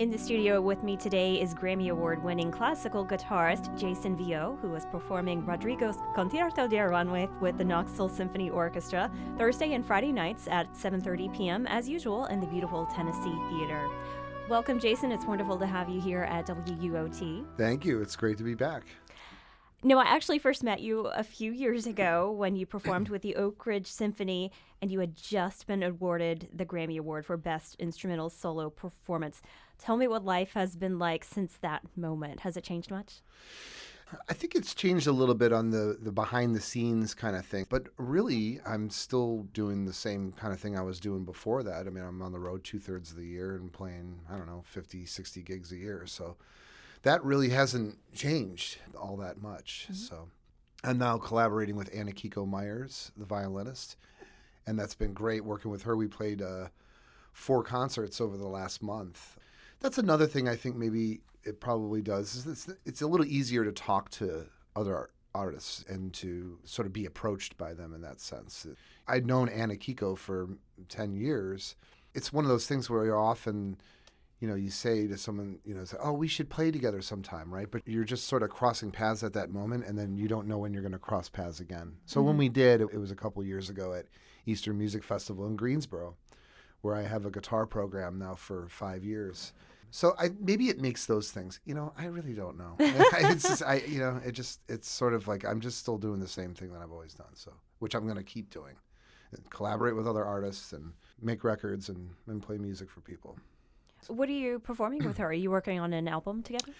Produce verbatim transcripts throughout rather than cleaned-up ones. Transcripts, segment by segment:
In the studio with me today is Grammy Award-winning classical guitarist Jason Vio, who is performing Rodrigo's Concierto de Aranjuez with the Knoxville Symphony Orchestra Thursday and Friday nights at seven thirty p.m. as usual in the beautiful Tennessee Theater. Welcome, Jason. It's wonderful to have you here at W U O T. Thank you. It's great to be back. No, I actually first met you a few years ago when you performed with the Oak Ridge Symphony, and you had just been awarded the Grammy Award for Best Instrumental Solo Performance. Tell me what life has been like since that moment. Has it changed much? I think it's changed a little bit on the, the behind-the-scenes kind of thing. But really, I'm still doing the same kind of thing I was doing before that. I mean, I'm on the road two-thirds of the year and playing, I don't know, fifty, sixty gigs a year. So that really hasn't changed all that much. Mm-hmm. So I'm now collaborating with Anna Kiko Myers, the violinist, and that's been great working with her. We played uh, four concerts over the last month. That's another thing I think maybe it probably does. Is it's, it's a little easier to talk to other artists and to sort of be approached by them in that sense. I'd known Anna Kiko for ten years. It's one of those things where you're often, you know, you say to someone, you know, say, oh, we should play together sometime, right? But you're just sort of crossing paths at that moment, and then you don't know when you're going to cross paths again. So mm-hmm. when we did, it was a couple years ago at Eastern Music Festival in Greensboro, where I have a guitar program now for five years. So I, maybe it makes those things, you know, I really don't know. It's just, I, you know, it just, it's sort of like, I'm just still doing the same thing that I've always done. So, which I'm going to keep doing, and collaborate with other artists and make records and, and play music for people. What are you performing with her? Are you working on an album together?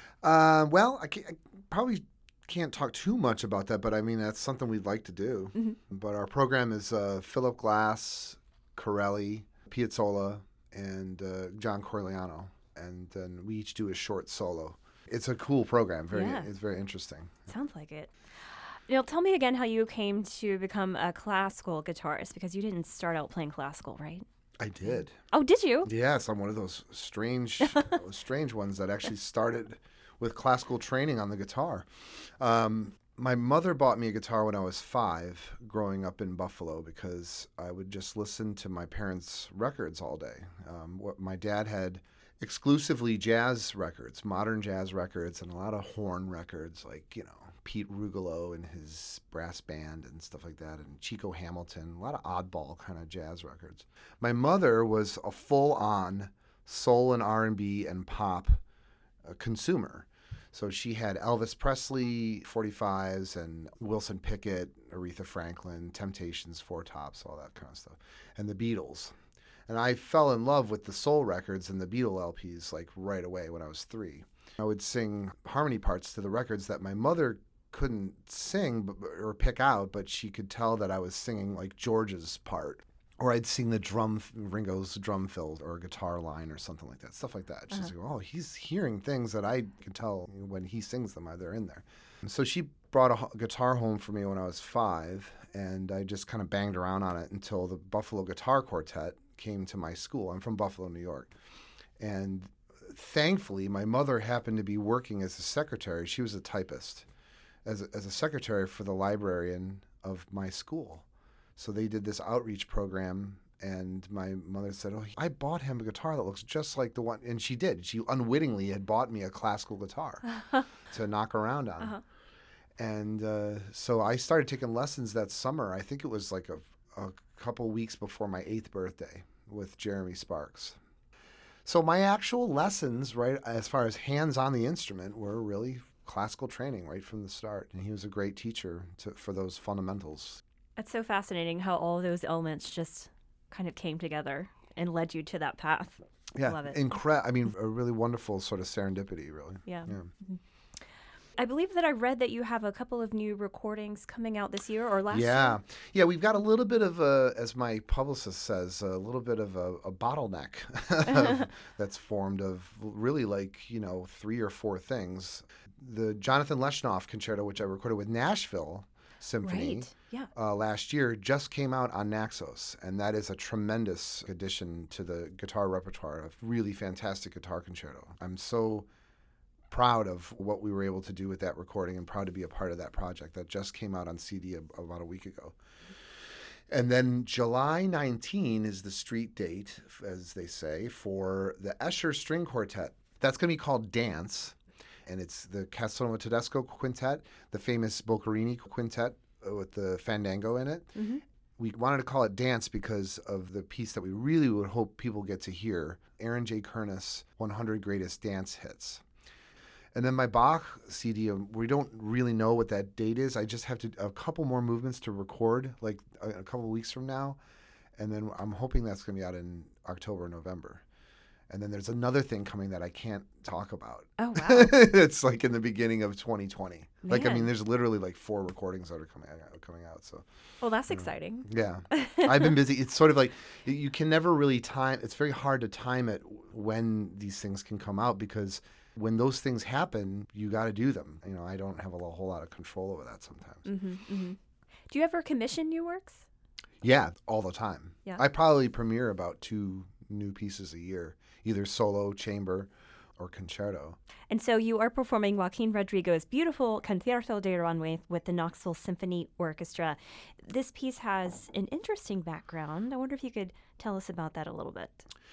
Uh, well, I, can't, I probably can't talk too much about that, but I mean, that's something we'd like to do. Mm-hmm. But our program is uh, Philip Glass, Corelli, Piazzolla, and uh, John Corigliano. And then we each do a short solo. It's a cool program. Very, yeah. It's very interesting. Sounds like it. Now, tell me again how you came to become a classical guitarist, because you didn't start out playing classical, right? I did. Oh, did you? Yes, I'm one of those strange, strange ones that actually started with classical training on the guitar. Um, my mother bought me a guitar when I was five, growing up in Buffalo, because I would just listen to my parents' records all day. Um, what my dad had exclusively jazz records, modern jazz records, and a lot of horn records, like, you know, Pete Rugolo and his brass band and stuff like that, and Chico Hamilton, a lot of oddball kind of jazz records. My mother was a full-on soul and R and B and pop uh, consumer. So she had Elvis Presley forty-fives and Wilson Pickett, Aretha Franklin, Temptations, Four Tops, all that kind of stuff, and the Beatles. And I fell in love with the soul records and the Beatle L Ps like right away when I was three. I would sing harmony parts to the records that my mother couldn't sing or pick out, but she could tell that I was singing like George's part. Or I'd sing the drum, Ringo's drum fill or guitar line or something like that, stuff like that. She's uh-huh. like, oh, he's hearing things that I can tell when he sings them, they're in there. So she brought a guitar home for me when I was five, and I just kind of banged around on it until the Buffalo Guitar Quartet came to my school. I'm from Buffalo, New York. And thankfully, my mother happened to be working as a secretary. She was a typist, as a, as a secretary for the librarian of my school. So they did this outreach program, and my mother said, oh, I bought him a guitar that looks just like the one. And she did. She unwittingly had bought me a classical guitar to knock around on. Uh-huh. And uh, so I started taking lessons that summer. I think it was like a, a couple weeks before my eighth birthday with Jeremy Sparks. So my actual lessons, right, as far as hands on the instrument, were really classical training right from the start. And he was a great teacher to, for those fundamentals. It's so fascinating how all those elements just kind of came together and led you to that path. Yeah, I love it. Incre- I mean, a really wonderful sort of serendipity, really. Yeah. yeah. Mm-hmm. I believe that I read that you have a couple of new recordings coming out this year or last yeah. year. Yeah, we've got a little bit of a, as my publicist says, a little bit of a, a bottleneck of, that's formed of really like, you know, three or four things. The Jonathan Leshnoff concerto, which I recorded with Nashville Symphony right. yeah. uh, last year, just came out on Naxos, and that is a tremendous addition to the guitar repertoire, a really fantastic guitar concerto. I'm so proud of what we were able to do with that recording and proud to be a part of that project that just came out on C D a, about a week ago. And then July nineteenth is the street date, as they say, for the Escher String Quartet. That's going to be called Dance, and it's the Castelnuovo Tedesco Quintet, the famous Boccherini Quintet with the fandango in it. Mm-hmm. We wanted to call it Dance because of the piece that we really would hope people get to hear, Aaron J. Kernis' one hundred Greatest Dance Hits. And then my Bach C D, we don't really know what that date is. I just have to a couple more movements to record, like a, a couple of weeks from now. And then I'm hoping that's going to be out in October or November. And then there's another thing coming that I can't talk about. Oh, wow. It's like in the beginning of twenty twenty. Man. Like, I mean, there's literally like four recordings that are coming out. Coming out so. Well, that's exciting. Know. Yeah. I've been busy. It's sort of like you can never really time. It's very hard to time it when these things can come out because when those things happen, you got to do them. You know, I don't have a whole lot of control over that sometimes. Mm-hmm, mm-hmm. Do you ever commission new works? Yeah, all the time. Yeah. I probably premiere about two new pieces a year, either solo, chamber, or concerto. And so you are performing Joaquin Rodrigo's beautiful Concierto de Aranjuez with the Knoxville Symphony Orchestra. This piece has an interesting background. I wonder if you could tell us about that a little bit.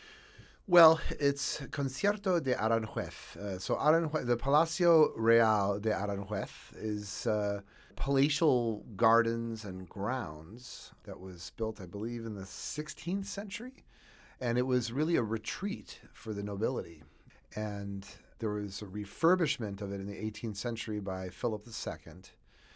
Well, it's Concierto de Aranjuez. Uh, so Aranjuez, the Palacio Real de Aranjuez is uh, palatial gardens and grounds that was built, I believe, in the sixteenth century. And it was really a retreat for the nobility. And there was a refurbishment of it in the eighteenth century by Philip the Second.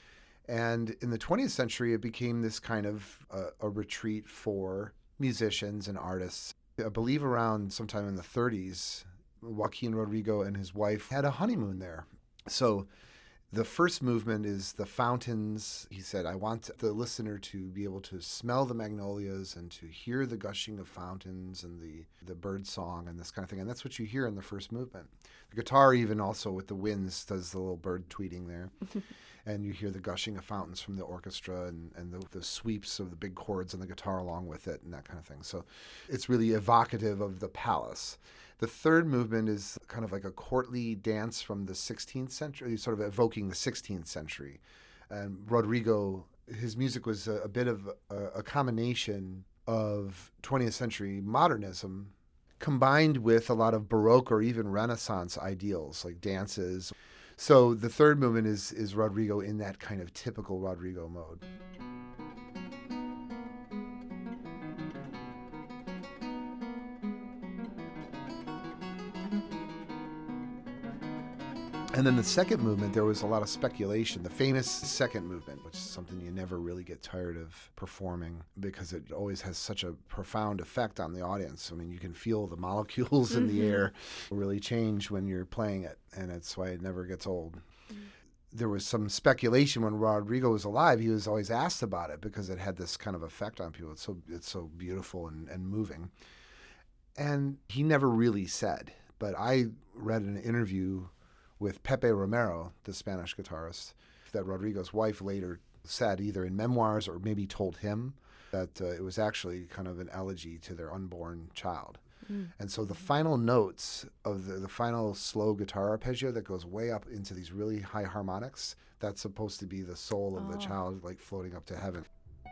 And in the twentieth century, it became this kind of uh, a retreat for musicians and artists. I believe around sometime in the thirties, Joaquin Rodrigo and his wife had a honeymoon there. So the first movement is the fountains. He said, I want the listener to be able to smell the magnolias and to hear the gushing of fountains and the, the bird song and this kind of thing. And that's what you hear in the first movement. The guitar even also with the winds does the little bird tweeting there. And you hear the gushing of fountains from the orchestra and, and the, the sweeps of the big chords on the guitar along with it and that kind of thing. So it's really evocative of the palace. The third movement is kind of like a courtly dance from the sixteenth century, sort of evoking the sixteenth century. And Rodrigo, his music was a, a bit of a, a combination of twentieth century modernism combined with a lot of Baroque or even Renaissance ideals like dances. So the third movement is is Rodrigo in that kind of typical Rodrigo mode. And then the second movement, there was a lot of speculation. The famous second movement, which is something you never really get tired of performing because it always has such a profound effect on the audience. I mean, you can feel the molecules in the air really change when you're playing it, and that's why it never gets old. Mm-hmm. There was some speculation when Rodrigo was alive. He was always asked about it because it had this kind of effect on people. It's so it's so beautiful and, and moving. And he never really said, but I read an interview with Pepe Romero, the Spanish guitarist, that Rodrigo's wife later said either in memoirs or maybe told him that uh, it was actually kind of an elegy to their unborn child. Mm. And so the final notes of the, the final slow guitar arpeggio that goes way up into these really high harmonics, that's supposed to be the soul of oh. the child like floating up to heaven.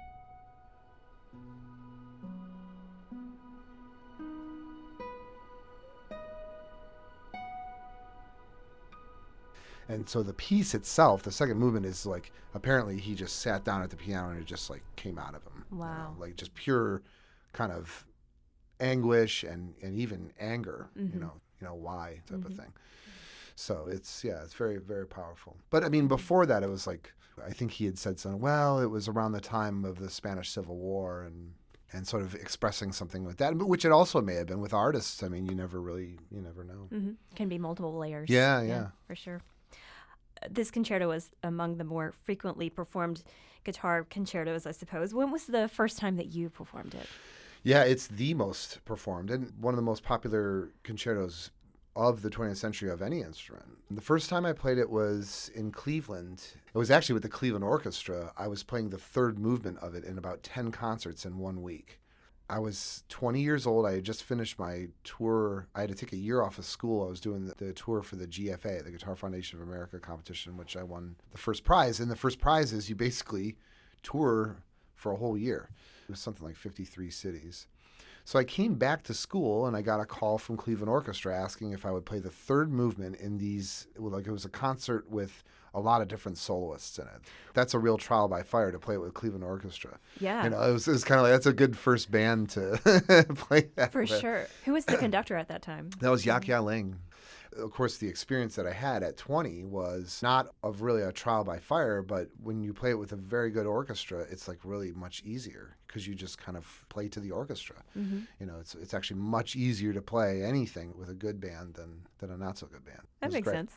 And so the piece itself, the second movement is like, apparently he just sat down at the piano and it just like came out of him. Wow. You know, like just pure kind of anguish and, and even anger, mm-hmm. you know, you know, why type mm-hmm. of thing. So it's, yeah, it's very, very powerful. But I mean, before that, it was like, I think he had said something, well, it was around the time of the Spanish Civil War and, and sort of expressing something with that, which it also may have been with artists. I mean, you never really, you never know. Mm-hmm. Can be multiple layers. Yeah, yeah. yeah for sure. This concerto was among the more frequently performed guitar concertos, I suppose. When was the first time that you performed it? Yeah, it's the most performed and one of the most popular concertos of the twentieth century of any instrument. The first time I played it was in Cleveland. It was actually with the Cleveland Orchestra. I was playing the third movement of it in about ten concerts in one week. I was twenty years old. I had just finished my tour. I had to take a year off of school. I was doing the, the tour for the G F A, the Guitar Foundation of America competition, which I won the first prize. And the first prize is you basically tour for a whole year. It was something like fifty-three cities. So I came back to school and I got a call from Cleveland Orchestra asking if I would play the third movement in these, well, like it was a concert with a lot of different soloists in it. That's a real trial by fire to play it with Cleveland Orchestra. Yeah. You know, it was, it was kind of like, that's a good first band to play that For with. sure. Who was the conductor at that time? That was Yak Ya Ling. Of course, the experience that I had at twenty was not of really a trial by fire, but when you play it with a very good orchestra, it's like really much easier because you just kind of play to the orchestra. Mm-hmm. You know, it's it's actually much easier to play anything with a good band than, than a not so good band. That makes great. sense.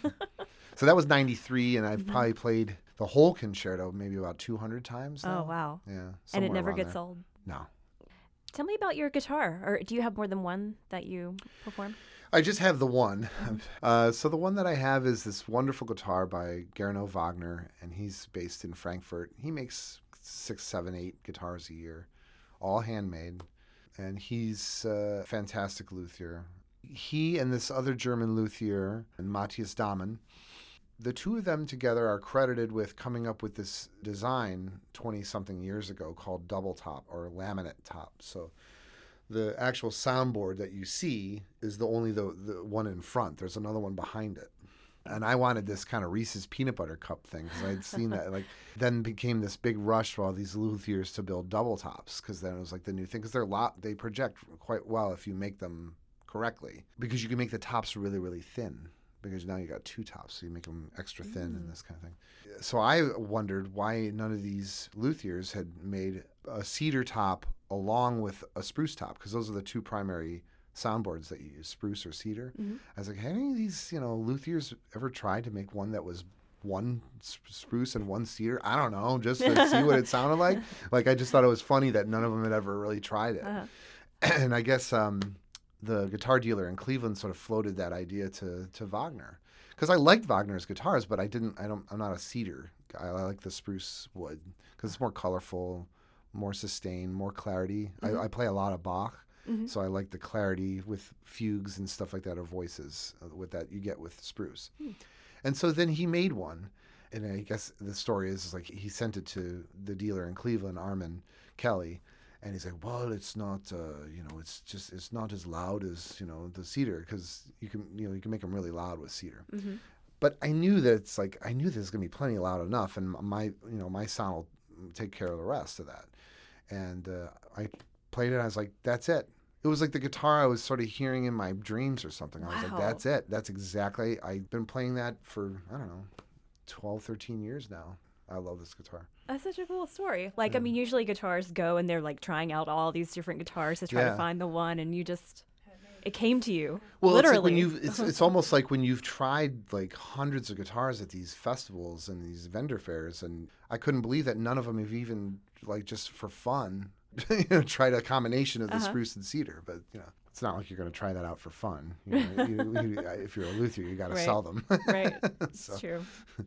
So that was ninety-three, and I've Mm-hmm. probably played the whole concerto maybe about two hundred times now. Oh, wow. Yeah. And it somewhere never around gets there. old. No. Tell me about your guitar. Or do you have more than one that you perform? I just have the one. Uh, so the one that I have is this wonderful guitar by Gernot Wagner, and he's based in Frankfurt. He makes six, seven, eight guitars a year, all handmade, and he's a fantastic luthier. He and this other German luthier, Matthias Dahmen, the two of them together are credited with coming up with this design twenty-something years ago called double top or laminate top. So the actual soundboard that you see is the only the, the one in front. There's another one behind it. And I wanted this kind of Reese's peanut butter cup thing because I'd seen that. Like, then became this big rush for all these luthiers to build double tops because then it was like the new thing. Because they're lot they project quite well if you make them correctly because you can make the tops really, really thin. Because now you got two tops, so you make them extra thin mm. and this kind of thing. So I wondered why none of these luthiers had made a cedar top along with a spruce top, because those are the two primary soundboards that you use, spruce or cedar. Mm-hmm. I was like, had any of these, you know, luthiers ever tried to make one that was one spruce and one cedar? I don't know, just to see what it sounded like. Like, I just thought it was funny that none of them had ever really tried it. Uh-huh. And I guess um, the guitar dealer in Cleveland sort of floated that idea to to Wagner, because I liked Wagner's guitars, but I didn't. I don't. I'm not a cedar guy. I like the spruce wood because it's more colorful, more sustained, more clarity. Mm-hmm. I, I play a lot of Bach, mm-hmm. so I like the clarity with fugues and stuff like that, or voices uh, with that you get with spruce. Mm. And so then he made one, and I guess the story is, is like he sent it to the dealer in Cleveland, Armin Kelly. And he's like, well, it's not, uh, you know, it's just, it's not as loud as, you know, the cedar, because you can, you know, you can make them really loud with cedar. Mm-hmm. But I knew that it's like, I knew there's going to be plenty loud enough, and my, you know, my sound will take care of the rest of that. And uh, I played it, and I was like, that's it. It was like the guitar I was sort of hearing in my dreams or something. I was Wow. like, that's it. That's exactly, I've been playing that for, I don't know, twelve, thirteen years now. I love this guitar. That's such a cool story. Like, yeah. I mean, usually guitars go and they're like trying out all these different guitars to try yeah. to find the one, and you just, it came to you. Well, literally. it's like when you've, it's, it's almost like when you've tried like hundreds of guitars at these festivals and these vendor fairs, and I couldn't believe that none of them have even, like, just for fun, you know, tried a combination of the uh-huh. spruce and cedar. But, you know, it's not like you're going to try that out for fun. You know, you, you, if you're a luthier, you got to right. sell them. Right. It's so. True.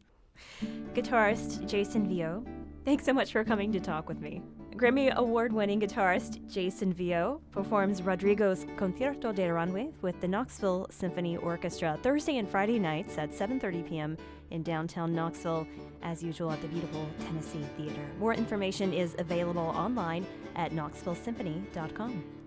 Guitarist Jason Vio, thanks so much for coming to talk with me. Grammy Award-winning guitarist Jason Vio performs Rodrigo's Concierto de Aranjuez with the Knoxville Symphony Orchestra Thursday and Friday nights at seven thirty p.m. in downtown Knoxville, as usual at the beautiful Tennessee Theater. More information is available online at knoxville symphony dot com.